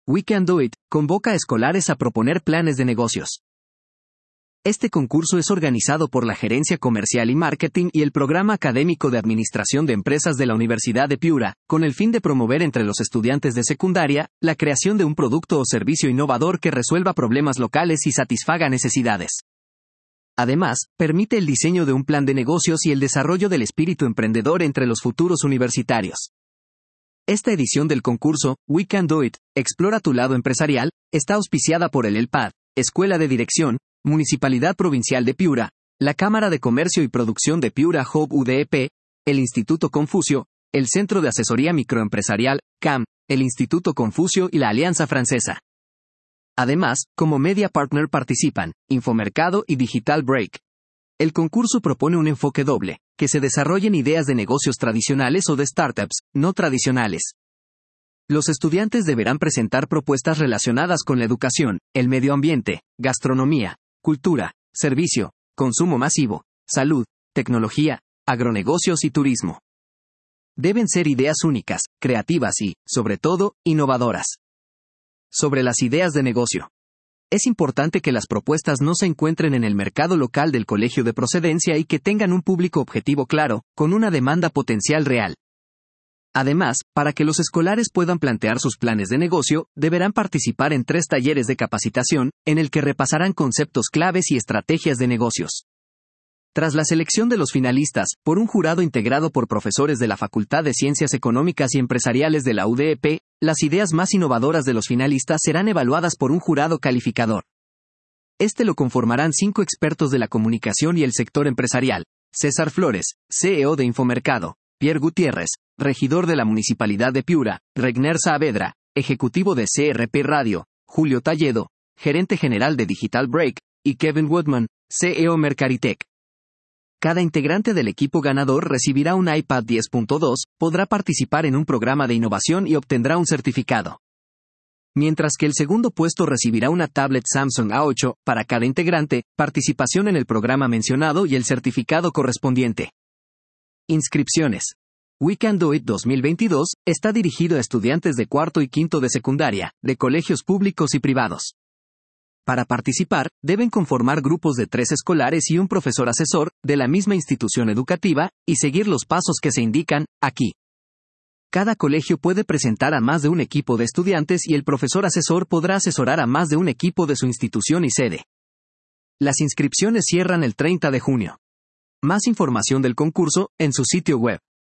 We Can Do It, convoca a escolares a proponer planes de negocios. Este concurso es organizado por la Gerencia Comercial y Marketing y el Programa Académico de Administración de Empresas de la Universidad de Piura, con el fin de promover entre los estudiantes de secundaria la creación de un producto o servicio innovador que resuelva problemas locales y satisfaga necesidades. Además, permite el diseño de un plan de negocios y el desarrollo del espíritu emprendedor entre los futuros universitarios. Esta edición del concurso, We Can Do It, Explora tu lado empresarial, está auspiciada por el ELPAD, Escuela de Dirección, Municipalidad Provincial de Piura, la Cámara de Comercio y Producción de Piura Hub UDEP, el Instituto Confucio, el Centro de Asesoría Microempresarial, CAM, el Instituto Confucio y la Alianza Francesa. Además, como media partner participan Infomercado y Digital Break. El concurso propone un enfoque doble, que se desarrollen ideas de negocios tradicionales o de startups, no tradicionales. Los estudiantes deberán presentar propuestas relacionadas con la educación, el medio ambiente, gastronomía, cultura, servicio, consumo masivo, salud, tecnología, agronegocios y turismo. Deben ser ideas únicas, creativas y, sobre todo, innovadoras. Sobre las ideas de negocio. Es importante que las propuestas no se encuentren en el mercado local del colegio de procedencia y que tengan un público objetivo claro, con una demanda potencial real. Además, para que los escolares puedan plantear sus planes de negocio, deberán participar en 3 talleres de capacitación, en el que repasarán conceptos claves y estrategias de negocios. Tras la selección de los finalistas, por un jurado integrado por profesores de la Facultad de Ciencias Económicas y Empresariales de la UDEP, las ideas más innovadoras de los finalistas serán evaluadas por un jurado calificador. Este lo conformarán 5 expertos de la comunicación y el sector empresarial: César Flores, CEO de Infomercado; Pierre Gutiérrez, regidor de la Municipalidad de Piura; Regner Saavedra, ejecutivo de CRP Radio; Julio Talledo, gerente general de Digital Break; y Kevin Woodman, CEO Mercaritech. Cada integrante del equipo ganador recibirá un iPad 10.2, podrá participar en un programa de innovación y obtendrá un certificado. Mientras que el segundo puesto recibirá una tablet Samsung A8 para cada integrante, participación en el programa mencionado y el certificado correspondiente. Inscripciones. We Can Do It 2022 está dirigido a estudiantes de cuarto y quinto de secundaria, de colegios públicos y privados. Para participar, deben conformar grupos de 3 escolares y un profesor asesor, de la misma institución educativa, y seguir los pasos que se indican, aquí. Cada colegio puede presentar a más de un equipo de estudiantes y el profesor asesor podrá asesorar a más de un equipo de su institución y sede. Las inscripciones cierran el 30 de junio. Más información del concurso, en su sitio web.